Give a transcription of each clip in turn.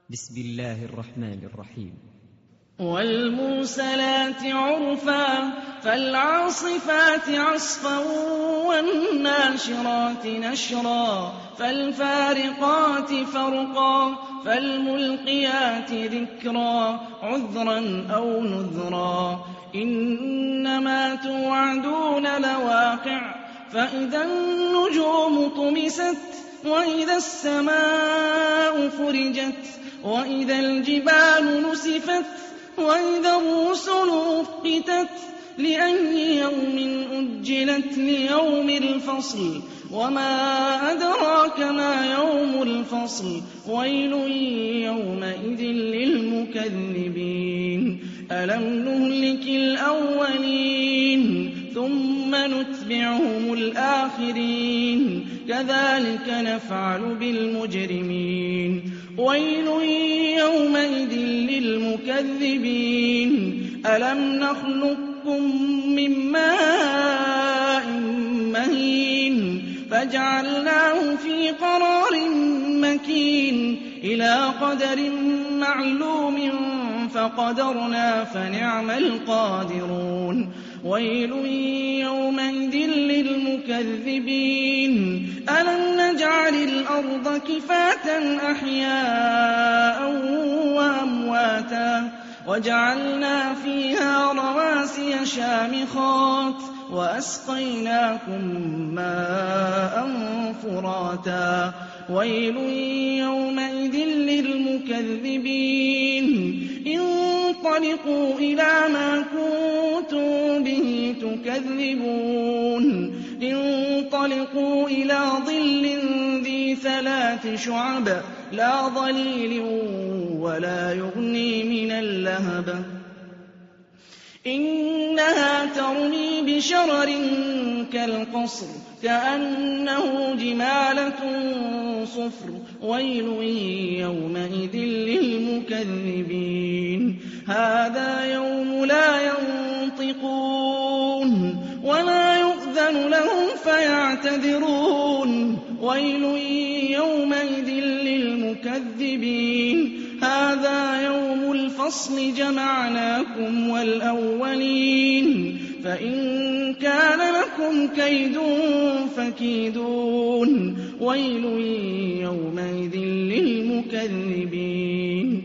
بسم الله الرحمن الرحيم. والمرسلات عرفا فالعاصفات عصفا والناشرات نشرا فالفارقات فرقا فالملقيات ذكرا عذرا أو نذرا إنما توعدون لواقع فإذا النجوم طمست وإذا السماء فرجت وإذا الجبال نسفت وإذا الرسل أقتت لأي يوم أجلت ليوم الفصل وما أدراك ما يوم الفصل ويل يومئذ للمكذبين ألم نهلك الأولين ثم نتبعهم الآخرين كذلك نفعل بالمجرمين ويل يومئذ للمكذبين ألم نخلقكم من ماء مهين فجعلناه في قرار مكين إلى قدر معلوم فقدرنا فنعم القادرون ويل يومئذ للمكذبين ألم نجعل الأرض كفاة أحياء وأمواتا وجعلنا فيها رواسي شامخات وأسقيناكم ماء فراتا ويل يومئذ للمكذبين انطلقوا إلى ما كنتم به تكذبون انطلقوا إلى ظل ذي 3 شعب لا ظليل ولا يغني من اللهب إنها ترمي بشرر كالقصر كأنه جمالة صفر ويل يومئذ للمكذبين هذا يوم لا ينطقون ولا يؤذن لهم فيعتذرون ويل يومئذ للمكذبين هذا يوم الفصل جمعناكم والأولين فإن كان لكم كيد فكيدون ويل يومئذ للمكذبين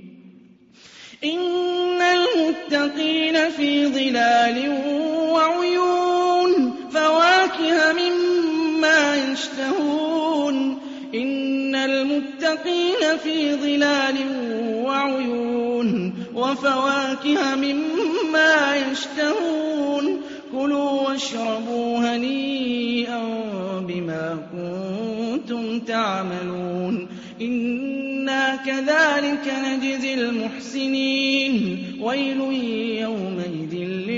إن المتقين في ظلال وعيون فواكه مما يشتهون إن المتقين في ظلال وعيون وفواكه مما يشتهون كلوا واشربوا هنيئا بما كنتم تعملون إنا كذلك نجزي المحسنين ويل يومئذ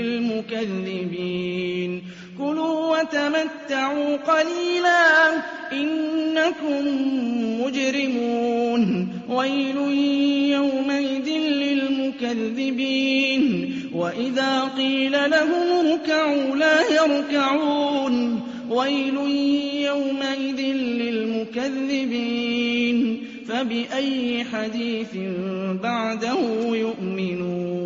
للمكذبين كلوا وتمتعوا قليلا إنكم مجرمون ويل يومئذ للمكذبين وإذا قيل لهم اركعوا لا يركعون ويل يومئذ للمكذبين فبأي حديث بعده يؤمنون